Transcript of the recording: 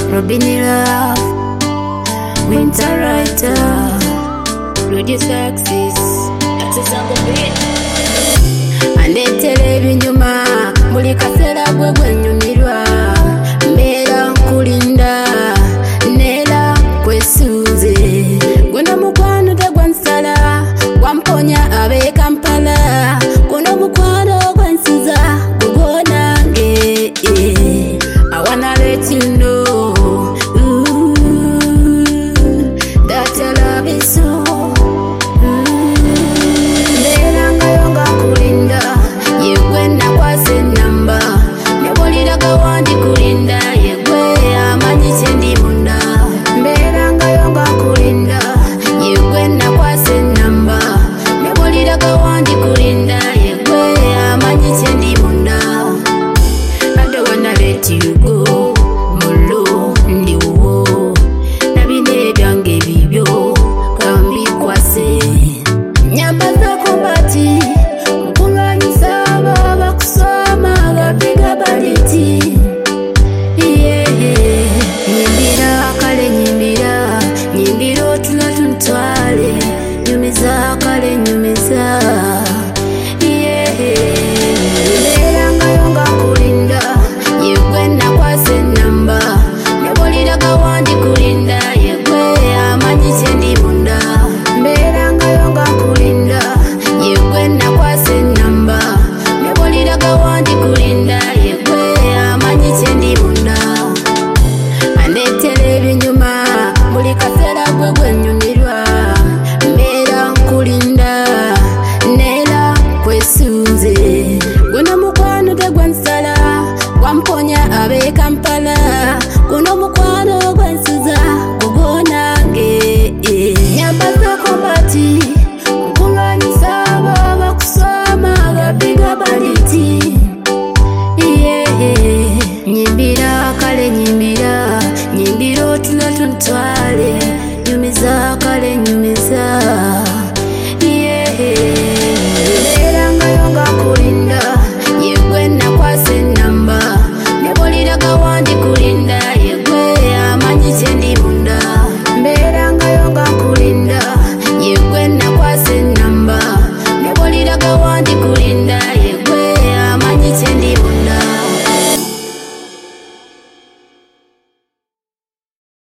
Robin Love, Winter Writer, Producer Axis, Axis on the beat. Anetele binyuma, muli kasera gwe gwenyumirwa. Mbera kulinda, nera kwesunze. Gwena mukwano tegwansala, gwamponya abe Kampala. Gwena mukwano gwansiza, gugona nge. I wanna let you know